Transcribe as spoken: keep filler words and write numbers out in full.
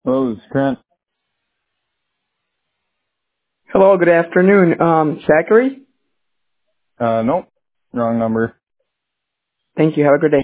Hello, it's Trent. Hello, good afternoon. Um, Zachary? Uh, nope. Wrong number. Thank you. Have a good day.